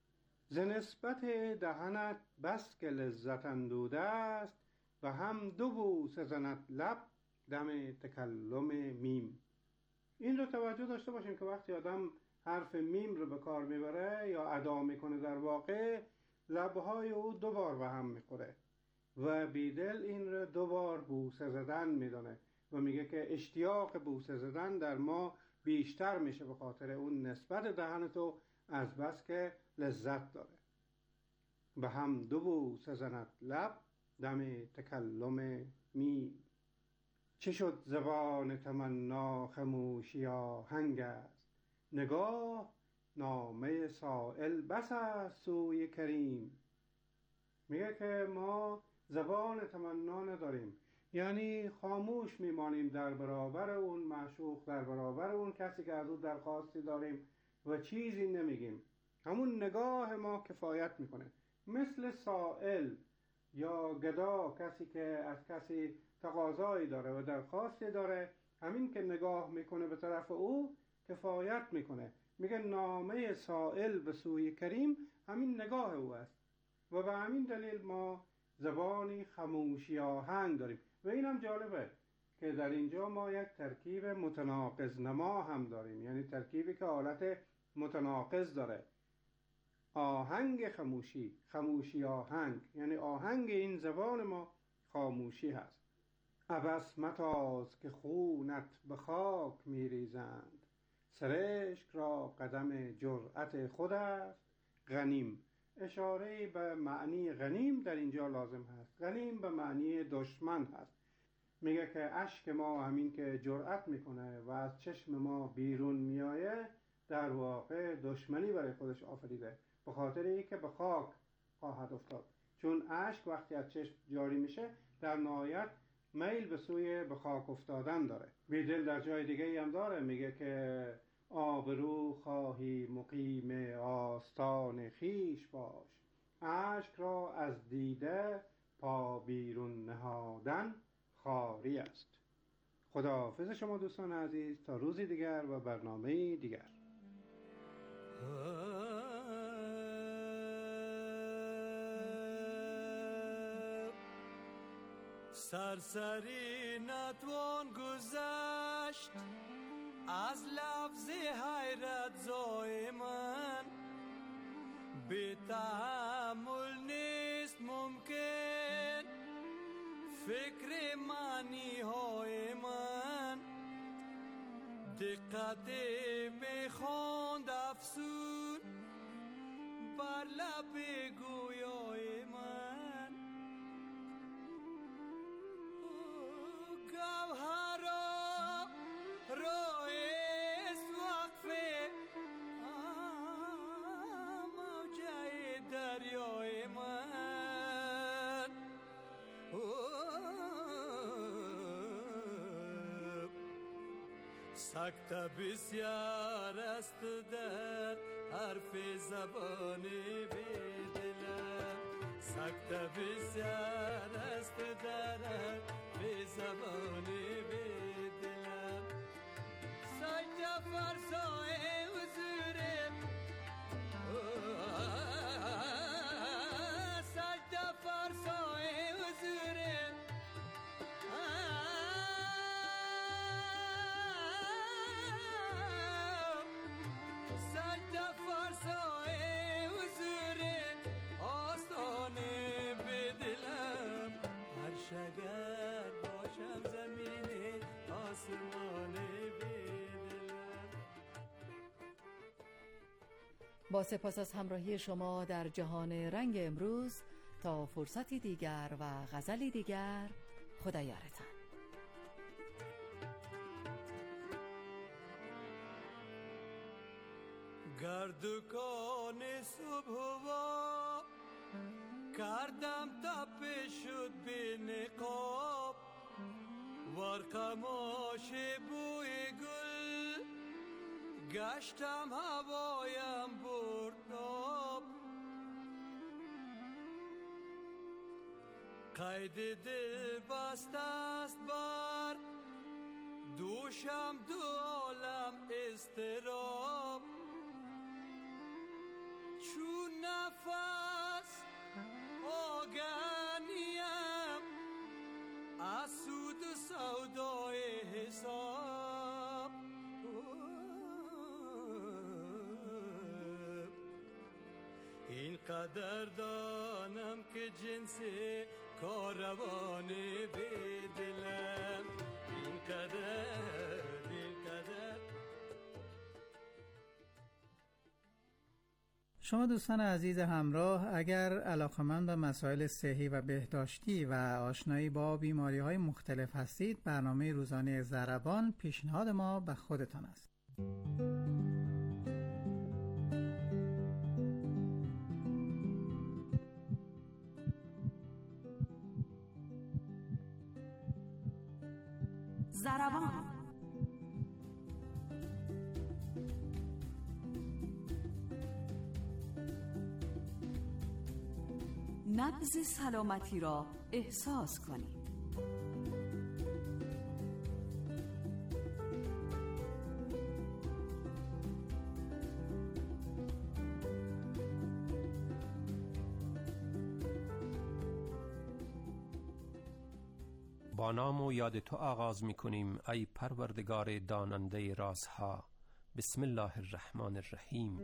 ز نسبت دهنت بس که لذت اندوده است، و هم دو بوسه زند لب دم تکلم میم. این رو توجه داشته باشیم که وقتی آدم حرف میم رو به کار میبره یا ادا میکنه در واقع لبهای او دو بار به هم میخوره و بیدل این رو دو بار بوسه زدن میدونه و میگه که اشتیاق بوسه زدن در ما بیشتر میشه به خاطر اون نسبت دهن تو از بس که لذت داره. به هم دو بوسه زند لب دم تکلم میم. چه شد زبان تمنا خموشی آهنگ است، نگاه نامه سائل بس است سوی کریم. میگه که ما زبان تمنا نداریم، یعنی خاموش میمانیم در برابر اون معشوق، در برابر اون کسی که از او درخواستی داریم و چیزی نمیگیم. همون نگاه ما کفایت میکنه. مثل سائل یا گدا، کسی که از کسی تقاضایی داره و درخواستی داره، همین که نگاه میکنه به طرف او کفایت میکنه. میگه نامه سائل به سوی کریم همین نگاه او است و به همین دلیل ما زبانی خموشی آهنگ داریم. و این هم جالبه که در اینجا ما یک ترکیب متناقض نما هم داریم، یعنی ترکیبی که حالت متناقض داره. آهنگ خموشی، خموشی آهنگ، یعنی آهنگ این زبان ما خاموشی هست. عبس متاز که خونت به خاک میریزند، سرشک را قدم جرأت خود است غنیم. اشاره به معنی غنیم در اینجا لازم هست. غنیم به معنی دشمن هست. میگه که اشک ما همین که جرأت میکنه و از چشم ما بیرون میایه در واقع دشمنی برای خودش آفریده، به خاطر اینکه به خاک خواهد افتاد. چون اشک وقتی از چشم جاری میشه در نهایت میل به سوی به خاک افتادن داره. بیدل در جای دیگه هم داره، میگه که آبرو خواهی مقیم آستان خیش باش، اشک را از دیده پا بیرون نهادن خواری است. خداحافظ شما دوستان عزیز تا روزی دیگر و برنامه دیگر. سرسری نتوان گذشت از لفظ حیرت زای من، بی تحمل نیست ممکن فکر معنی های من. دقت میخواند افسون بر لب گویای من. گوهرا روی سکته بسیار است در حرف زبان بیدلم، سکته بسیار است در حرف زبان بیدلم. سجده فرسای حضورم، سجده فرسای حضورم، سجده فرسای حضورم، آستانه بدلم. هر شگر باشم زمین آسمانه با سپاس از همراهی شما در جهان رنگ امروز. تا فرصتی دیگر و غزلی دیگر، خدا یارتان. گردکان صبح و کردم تپه شد به نقاب، ورقماش بوی گل گشتم هوایم برداب. قید دل بسته است بر دوشم دو عالم اضطراب. چون نفس آگنیم از سود و سودای حساب. این قدر دانم که جنس کاروان بدلم، این قدر این قدر. شما دوستان عزیز همراه، اگر علاقه‌مند به مسائل صحی و بهداشتی و آشنایی با بیماری‌های مختلف هستید، برنامه روزانه ضربان پیشنهاد ما به خودتان است. ضربان. نبض سلامتی را احساس کنید. با نام و یاد تو آغاز می کنیم ای پروردگار داننده رازها. بسم الله الرحمن الرحیم.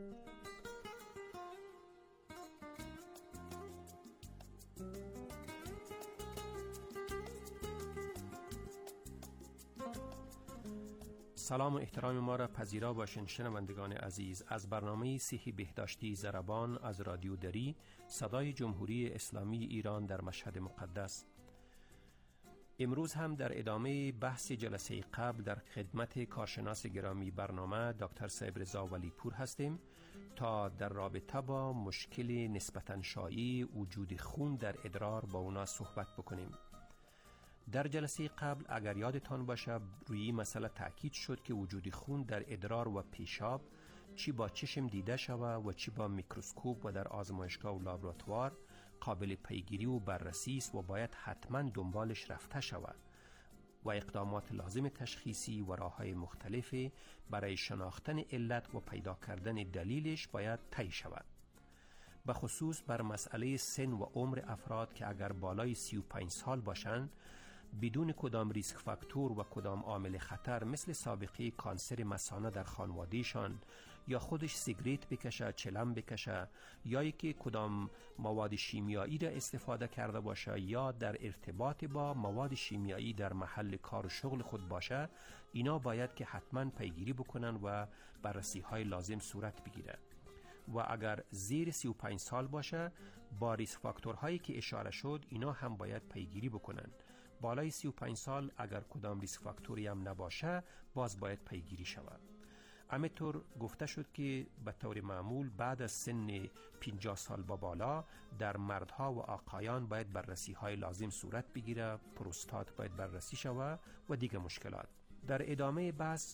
سلام و احترام ما را پذیرا باشین شنوندگان عزیز از برنامه صحی بهداشتی ضربان از رادیو دری، صدای جمهوری اسلامی ایران در مشهد مقدس. امروز هم در ادامه بحث جلسه قبل در خدمت کارشناس گرامی برنامه دکتر صاحب رضا ولی پور هستیم تا در رابطه با مشکل نسبتاً شایع وجود خون در ادرار با اونا صحبت بکنیم. در جلسه قبل اگر یادتان باشه روی این مسئله تأکید شد که وجود خون در ادرار و پیشاب چی با چشم دیده شود و چی با میکروسکوپ و در آزمایشگاه و لابراتوار قابل پیگیری و بررسی است و باید حتما دنبالش رفته شود و اقدامات لازم تشخیصی و راه‌های مختلفی برای شناختن علت و پیدا کردن دلیلش باید طی شود. به خصوص بر مسئله سن و عمر افراد که اگر بالای سی و پنج سال باشند بدون کدام ریسک فاکتور و کدام عامل خطر مثل سابقه کانسر مثانه در خانوادهشان یا خودش سیگریت بکشه، چلم بکشه یا یکی کدام مواد شیمیایی را استفاده کرده باشه یا در ارتباط با مواد شیمیایی در محل کار و شغل خود باشه، اینا باید که حتما پیگیری بکنن و بررسی های لازم صورت بگیره. و اگر زیر سی و پنج سال باشه با ریسک فاکتورهایی که اشاره شد اینا هم باید پیگیری بکنن. بالای سی و پنج سال اگر کدام ریسک فاکتوری هم نباشه باز باید پیگیری شود. همینطور گفته شد که به طور معمول بعد از سن پنجاه سال با بالا در مردها و آقایان باید بررسی های لازم صورت بگیره، پروستات باید بررسی شود و دیگه مشکلات. در ادامه بحث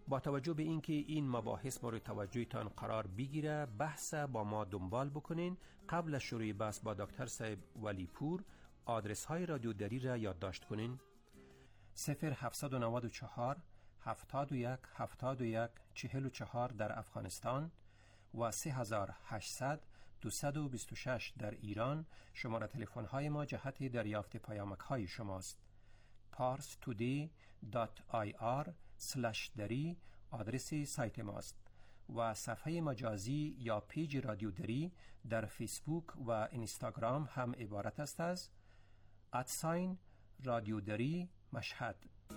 با توجه به اینکه این مباحث مورد توجهتان قرار بگیره، بحث با ما دنبال بکنین. قبل از شروع بحث با دکتر صاحب ولی پور آدرس های رادیو دری را یادداشت کنین: صفر هفتصد و نود و چهار هفتاد و یک هفتاد و یک چهل و چهار در افغانستان و سه هزار و هشتصد دویست و بیست و شش در ایران. شماره تلفن های ما جهت دریافت پیامک های شماست. پارس تودی دات آی آر سلش دری آدرس سایت ماست و صفحه مجازی یا پیج رادیو دری در فیسبوک و اینستاگرام هم عبارت است از ادساین رادیو دری مشهد.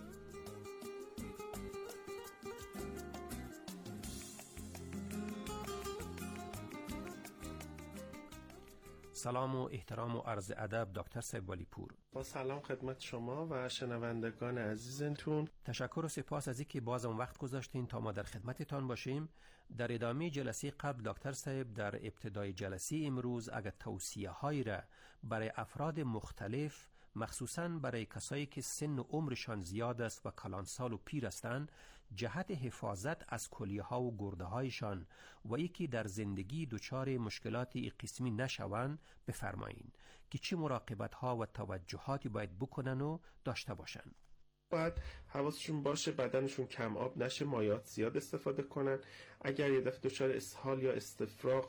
سلام و احترام و عرض ادب دکتر صاحب ولی پور. با سلام خدمت شما و شنوندگان عزیزتون. تشکر و سپاس از اینکه باز اون وقت گذاشتین تا ما در خدمتتان باشیم. در ادامه جلسه قبل دکتر صاحب در ابتدای جلسه امروز اگر توصیه هایی را برای افراد مختلف، مخصوصاً برای کسایی که سن و عمرشان زیاد است و کلانسال و پیر هستند، جهت حفاظت از کلیه ها و گرده هایشان و یکی در زندگی دچار مشکلات قسمی نشوند بفرمایین که چه مراقبت ها و توجهاتی باید بکنن و داشته باشن. باید حواسشون باشه بدنشون کم آب نشه، مایعات زیاد استفاده کنن. اگر یه دفعه دچار اسهال یا استفراغ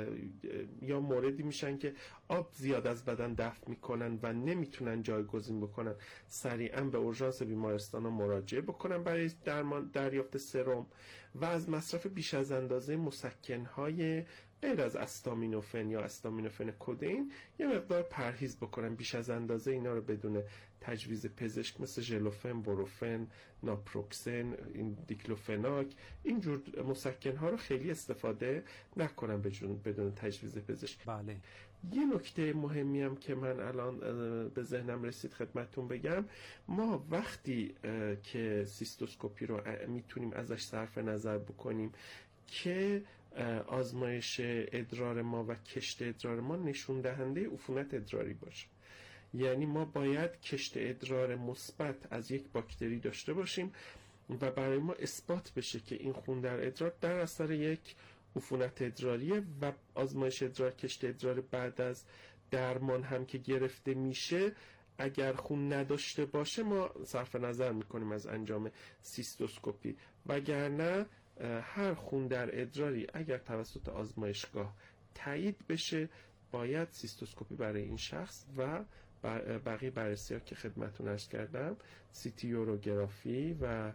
یا موردی میشن که آب زیاد از بدن دفع میکنن و نمیتونن جایگزین بکنن، سریعا به اورژانس بیمارستان مراجعه بکنن برای درمان دریافت سرم و از مصرف بیش از اندازه مسکنهای غیر از استامینوفن یا استامینوفن کدئین یه مقدار پرهیز بکنن. بیش از اندازه اینا رو بدون تجویز پزشک مثل ژلوفن، بروفن، ناپروکسن، این دیکلوفناک، اینجور مسکن‌ها رو خیلی استفاده نکنن بدون تجویز پزشک. بله. یه نکته مهمی هم که من الان به ذهنم رسید خدمتتون بگم، ما وقتی که سیستوسکوپی رو میتونیم ازش صرف نظر بکنیم که آزمایش ادرار ما و کشت ادرار ما نشون دهنده عفونت ادراری باشه. یعنی ما باید کشت ادرار مثبت از یک باکتری داشته باشیم و برای ما اثبات بشه که این خون در ادرار در اثر یک عفونت ادراریه و آزمایش ادرار کشت ادرار بعد از درمان هم که گرفته میشه اگر خون نداشته باشه ما صرف نظر میکنیم از انجام سیستوسکوپی، وگرنه هر خون در ادراری اگر توسط آزمایشگاه تایید بشه باید سیستوسکوپی برای این شخص و بقیه بررسی ها که خدمتتون عرض کردم، سیتی یوروگرافی و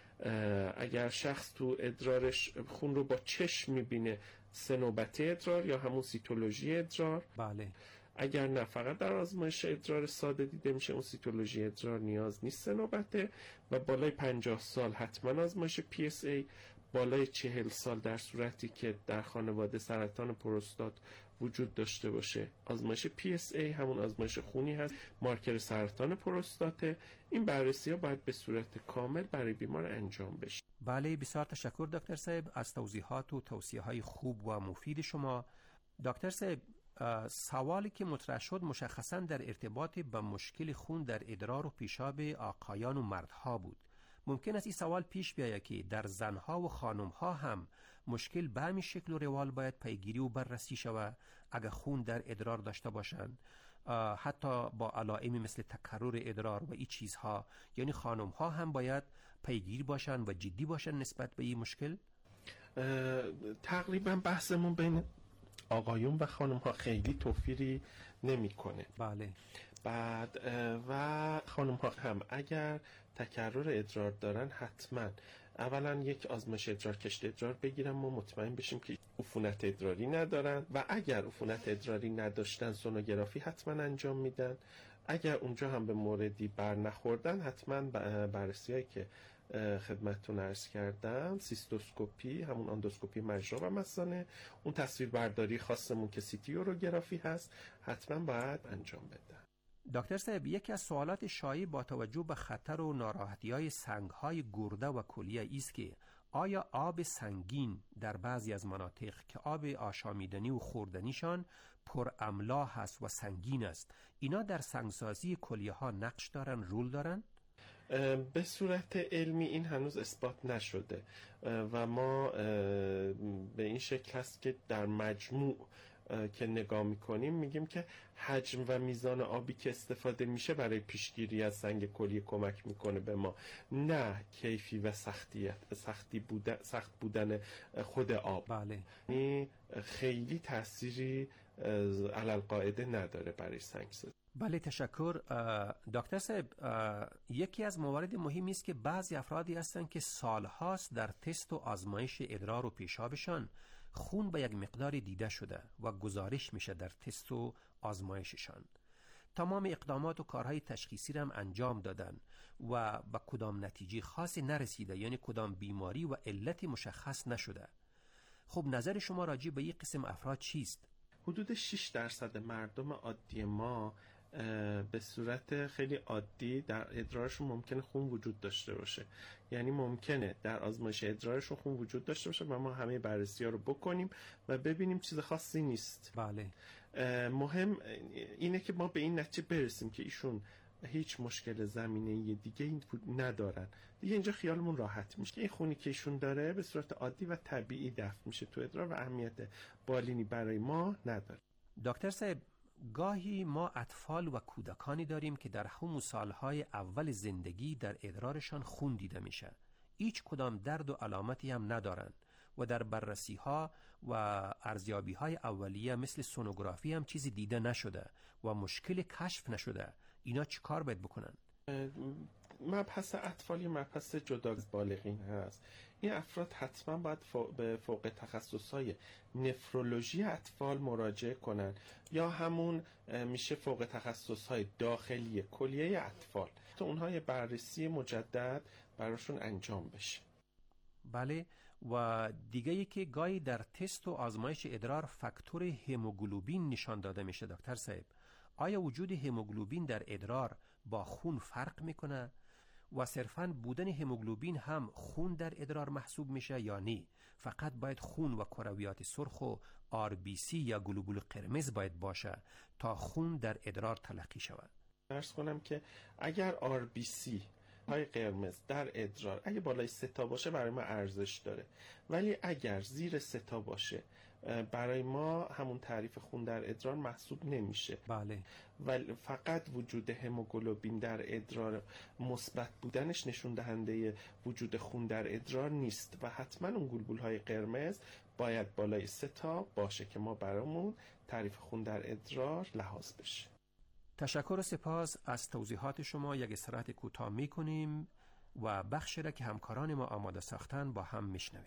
اگر شخص تو ادرارش خون رو با چشم میبینه سه نوبته ادرار یا همون سیتولوژی ادرار. بله. اگر نه فقط در آزمایش ادرار ساده دیده میشه، اون سیتولوژی ادرار نیاز نیست سه نوبته و بالای پنجاه سال حتما آزمایش پی اس ای، بالای چهل سال در صورتی که در خانواده سرطان پروستات وجود داشته باشه آزمایش پی اس ای همون آزمایش خونی هست، مارکر سرطان پروستات. این بررسی ها باید به صورت کامل برای بیمار انجام بشه. بله، بسیار تشکر دکتر صاحب از توضیحات و توصیه های خوب و مفید شما. دکتر صاحب، سوالی که مطرح شد مشخصا در ارتباط با مشکل خون در ادرار و پیشاب آقایان و مردها بود. ممکن است این سوال پیش بیاید که در زنها و خانمها هم مشکل به همین شکل و روال باید پیگیری و بررسی شود اگر خون در ادرار داشته باشند، حتی با علائمی مثل تکرر ادرار و این چیزها، یعنی خانمها هم باید پیگیر باشند و جدی باشند نسبت به این مشکل؟ تقریبا بحثمون بین آقایون و خانمها خیلی توفیری نمیکنه. بله. بعد و خانم ها هم اگر تکرر ادرار دارن حتما اولا یک آزمایش ادرار کشت ادرار بگیرن ما مطمئن بشیم که عفونت ادراری ندارن و اگر عفونت ادراری نداشتن سونوگرافی حتما انجام میدن. اگر اونجا هم به موردی بر نخوردن حتما بررسی هایی که خدمتتون عرض کردم، سیستوسکوپی همون اندوسکوپی مجرا و مثانه، اون تصویر برداری خاصمون که سیتی یوروگرافی هست حتما باید انجام بدن. دکتر صاحب، یکی از سوالات شایع با توجه به خطر و ناراحتی‌های سنگ‌های گرده و کلیه است که آیا آب سنگین در بعضی از مناطق که آب آشامیدنی و خوردنیشان پر املا هست و سنگین است، اینا در سنگسازی کلیه ها نقش دارن، رول دارن؟ به صورت علمی این هنوز اثبات نشده و ما به این شکل هست که در مجموع که نگاه میکنیم میگیم که حجم و میزان آبی که استفاده میشه برای پیشگیری از سنگ کلیه کمک میکنه به ما، نه کیفی و سختیت سختی بودن سخت بودن خود آب. بله. این خیلی تأثیری علل قاعده نداره برای سنگسازی. بله تشکر. دکتر صاحب، یکی از موارد مهمی است که بعضی افرادی هستند که سالهاست در تست و آزمایش ادرار و پیشابشان خون به یک مقداری دیده شده و گزارش میشه در تست و آزمایششان. تمام اقدامات و کارهای تشخیصی را هم انجام دادن و به کدام نتیجه خاصی نرسیده، یعنی کدام بیماری و علتی مشخص نشده. خب نظر شما راجع به این قسم افراد چیست؟ حدود شش درصد مردم عادی ما به صورت خیلی عادی در ادرارشون ممکنه خون وجود داشته باشه، یعنی ممکنه در آزمایش ادرارشون خون وجود داشته باشه و ما همه بررسی ها رو بکنیم و ببینیم چیز خاصی نیست. بله. مهم اینه که ما به این نتیجه برسیم که ایشون هیچ مشکل زمینه‌ای دیگه این ندارن، دیگه اینجا خیالمون راحت میشه که این خونی که ایشون داره به صورت عادی و طبیعی دفن میشه تو ادرار و اهمیت بالینی برای ما نداره. دکتر صاحب، گاهی ما اطفال و کودکانی داریم که در همون سالهای اول زندگی در ادرارشان خون دیده میشه، هیچ کدام درد و علامتی هم ندارن و در بررسی ها و ارزیابی های اولیه مثل سونوگرافی هم چیزی دیده نشده و مشکل کشف نشده. اینا چی کار باید بکنن؟ مبحث اطفالی مبحث جدا از بالغین هست. این افراد حتما باید به فوق تخصصهای نفرولوژی اطفال مراجعه کنن یا همون میشه فوق تخصصهای داخلی کلیه اطفال تا اونها یه بررسی مجدد براشون انجام بشه. بله. و دیگه ای که گاهی در تست و آزمایش ادرار فاکتور هموگلوبین نشان داده میشه. دکتر صاحب، آیا وجود هموگلوبین در ادرار با خون فرق میکنه و صرفاً بودن هموگلوبین هم خون در ادرار محسوب میشه یا نه؟ فقط باید خون و کرویات سرخ و آر بی سی یا گلوبول قرمز باید باشه تا خون در ادرار تلقی شود. عرض کنم که اگر آر بی سی های قرمز در ادرار اگه بالای سه تا باشه برای ما ارزش داره، ولی اگر زیر سه تا باشه برای ما همون تعریف خون در ادرار محسوب نمیشه. بله. ولی فقط وجود هموگلوبین در ادرار مثبت بودنش نشون دهنده وجود خون در ادرار نیست و حتما اون گلبول های قرمز باید بالای سه تا باشه که ما برامون تعریف خون در ادرار لحاظ بشه. تشکر و سپاس از توضیحات شما. یک استراحت کوتاه میکنیم و بخشی را که همکاران ما آماده ساختن با هم میشنویم.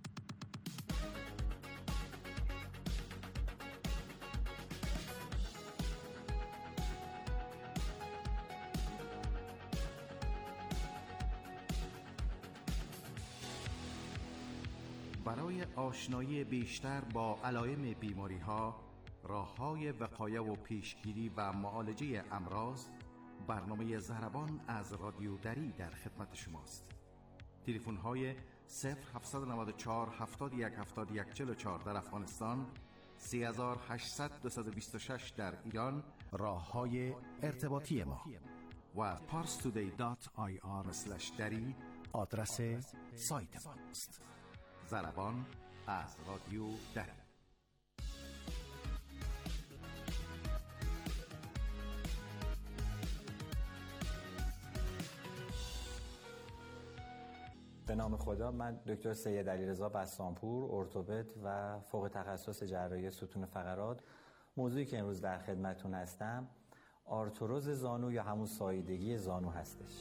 برای آشنایی بیشتر با علائم بیماری‌ها، راه‌های وقایه و پیشگیری و معالجه امراض، برنامه ضربان از رادیو دری در خدمت شماست. تلفن‌های صفر هفت نه چهار هفتاد و یک هفتاد و یک چهل و چهار در افغانستان، سه هزار و هشتصد دویست و بیست و شش در ایران. راه‌های ارتباطی ما و پارس تودی دات آی آر اسلش دری آدرس سایت ماست. ضربان از رادیو دری. به نام خدا، من دکتر سید علیرضا بسامپور، ارتوپد و فوق تخصص جراحی ستون فقرات. موضوعی که امروز در خدمتتون هستم آرتروز زانو یا همون ساییدگی زانو هستش.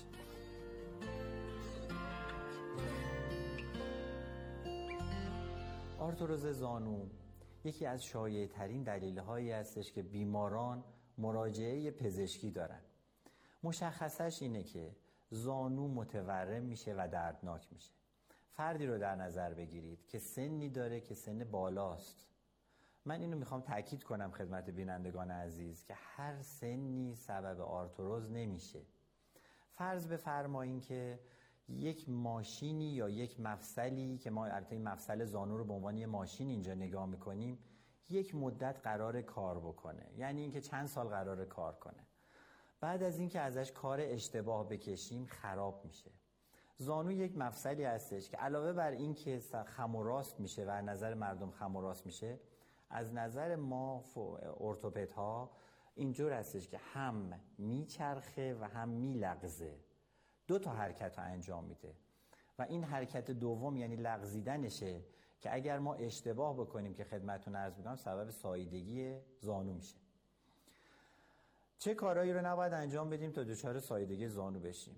آرتروز زانو یکی از شایع ترین دلیل هایی هستش که بیماران مراجعه پزشکی دارن. مشخصش اینه که زانو متورم میشه و دردناک میشه. فردی رو در نظر بگیرید که سنی داره که سن بالاست. من اینو میخوام تاکید کنم خدمت بینندگان عزیز که هر سنی سبب آرتروز نمیشه. فرض بفرمایید که یک ماشینی یا یک مفصلی که ما البته این مفصل زانو رو به عنوان یه ماشین اینجا نگاه میکنیم یک مدت قرار کار بکنه، یعنی اینکه چند سال قرار کار کنه. بعد از اینکه ازش کار اشتباه بکشیم خراب میشه. زانو یک مفصلی هستش که علاوه بر این که خم و راست میشه و از نظر مردم خم و راست میشه، از نظر ما ارتوپدها اینجور هستش که هم میچرخه و هم میلغزه، دو تا حرکت رو انجام میده و این حرکت دوم یعنی لغزیدنشه که اگر ما اشتباه بکنیم که خدمتتون عرض می‌کنم سبب ساییدگی زانو میشه. چه کارهایی رو نباید انجام بدیم تا دچار ساییدگی زانو بشیم؟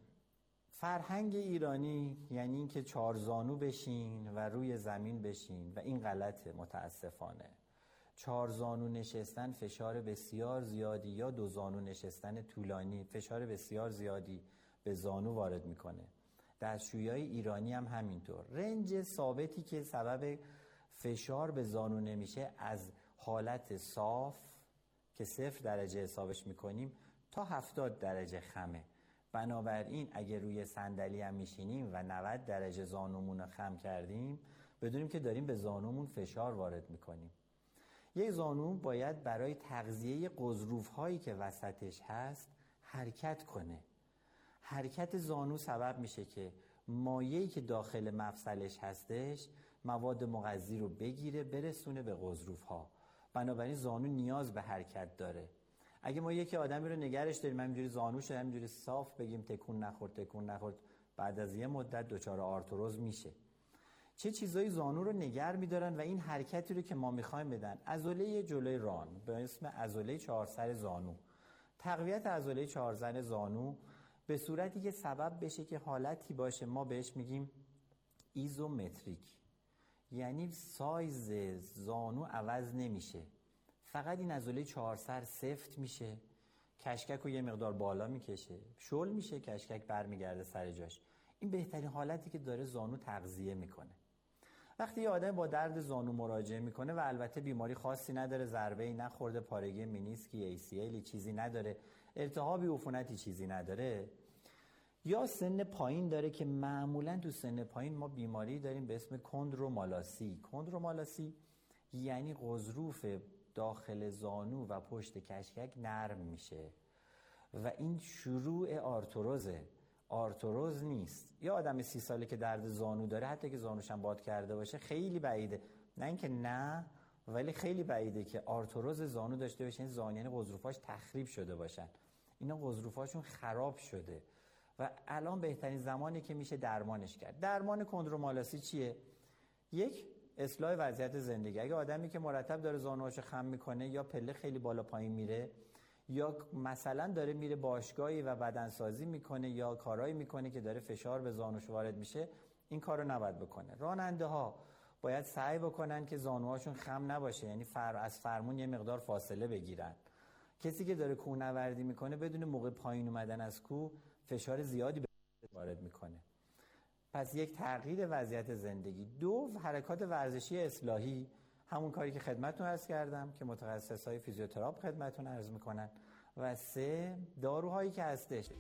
فرهنگ ایرانی یعنی این که چهار زانو بشین و روی زمین بشین و این غلطه متاسفانه. چهار زانو نشستن فشار بسیار زیادی یا دو زانو نشستن طولانی فشار بسیار زیادی به زانو وارد میکنه. دستشویی‌های ایرانی هم همینطور. رنج ثابتی که سبب فشار به زانو نمیشه از حالت صاف که صفر درجه حسابش میکنیم تا هفتاد درجه خمه. بنابراین اگه روی صندلی هم میشینیم و نود درجه زانومون رو خم کردیم بدونیم که داریم به زانومون فشار وارد میکنیم. یک زانو باید برای تغذیه غضروف هایی که وسطش هست حرکت کنه. حرکت زانو سبب میشه که مایعی که داخل مفصلش هستش مواد مغذی رو بگیره برسونه به غضروف ها. بنابراین زانو نیاز به حرکت داره. اگه ما یکی آدمی رو نگرش داریم همینجوری زانوش همینجوری صاف بگیم تکون نخورد تکون نخورد، بعد از یه مدت دچار آرتروز میشه. چه چیزایی زانو رو نگر میدارن و این حرکتی رو که ما میخوایم بدن؟ عضله جلوی ران به اسم عضله چهارسر زانو. تقویت عضله چهارسر زانو به صورتی که سبب بشه که حالتی باشه ما بهش میگیم ایزومتریک، یعنی سایز زانو عوض نمیشه، فقط این عضله چهارسر سفت میشه، کشکک رو یه مقدار بالا میکشه، شل میشه، کشکک برمیگرده سر جاش. این بهترین حالتی که داره زانو تغذیه میکنه. وقتی یه آدم با درد زانو مراجعه میکنه و البته بیماری خاصی نداره، ضربه‌ای نخورده، پارگی مینیسکی، ای سی ال چیزی نداره، التهابی عفونتی چیزی نداره، یا سن پایین داره که معمولا تو سن پایین ما بیماری داریم به اسم کندرومالاسی. کندرومالاسی یعنی غضروف داخل زانو و پشت کشکک نرم میشه و این شروع آرتروزه. آرتروز نیست. یا آدم سی ساله که درد زانو داره حتی که زانوش هم باد کرده باشه خیلی بعیده، نه اینکه نه ولی خیلی بعیده که آرتروز زانو داشته باشه، این زانو یعنی غضروفاش تخریب شده باشن، اینا غضروفاشون خراب شده و الان بهترین زمانی که میشه درمانش کرد. درمان کندرومالاسی چیه؟ یک، اصلاح وضعیت زندگی. اگه آدمی که مرتب داره زانوهاشو خم میکنه یا پله خیلی بالا پایین میره یا مثلا داره میره باشگاهی و بدنسازی میکنه یا کارایی میکنه که داره فشار به زانوش وارد میشه، این کارو نباید بکنه. راننده ها باید سعی بکنن که زانوهاشون خم نباشه، یعنی فر... از فرمون یه مقدار فاصله بگیرن. کسی که داره کوهنوردی میکنه بدون موقع پایین اومدن از کوه فشار زیادی به وارد میکنه. پس یک تغییر وضعیت زندگی. دو، حرکات ورزشی اصلاحی، همون کاری که خدمتتون عرض کردم که متخصصای فیزیوتراپ خدمتتون عرض میکنن. و سه، داروهایی که هستش.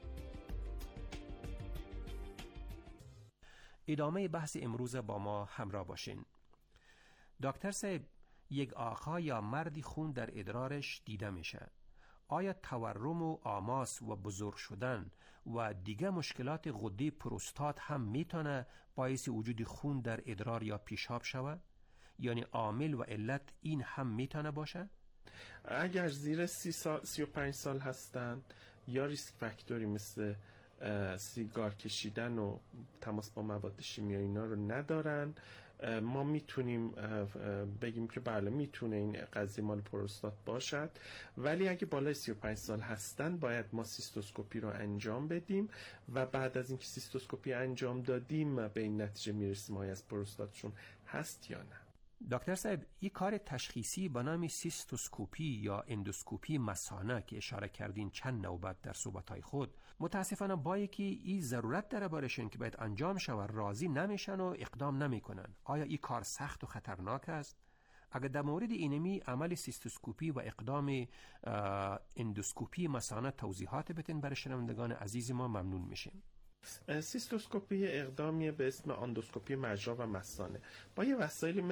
ادامه بحث امروز با ما همراه باشین. دکتر صاحب، یک آقا یا مردی خون در ادرارش دیده میشه. آیا تورم و آماس و بزرگ شدن و دیگه مشکلات غده پروستات هم میتونه باعث وجود خون در ادرار یا پیشاب شود؟ یعنی عامل و علت این هم میتونه باشه؟ اگر زیر سی, سال، سی و پنج سال هستن یا ریسک فاکتوری مثل سیگار کشیدن و تماس با مواد شیمیایی اینا رو ندارن، ما میتونیم بگیم که بله میتونه این قضیه مال پروستات باشد. ولی اگه بالای سی و پنج سال هستن باید ما سیستوسکوپی رو انجام بدیم و بعد از اینکه سیستوسکوپی انجام دادیم به این نتیجه میرسیم آیا از پروستاتشون هست یا نه. دکتر صاحب، یک کار تشخیصی به نام سیستوسکوپی یا اندوسکوپی مثانه که اشاره کردین چند نوبت در صحبت‌های خود، متاسفانه با یکی این ضرورت داره بارشون که باید انجام شود راضی نمیشن و اقدام نمیکنن. آیا این کار سخت و خطرناک است؟ اگر در مورد اینمی عمل سیستوسکوپی و اقدام اندوسکوپی مثانه توضیحات بتین برای شنوندگان عزیز ما ممنون میشیم. سیستوسکوپی اقدامی به اسم اندوسکوپی مجرا و مثانه با یه وسایلی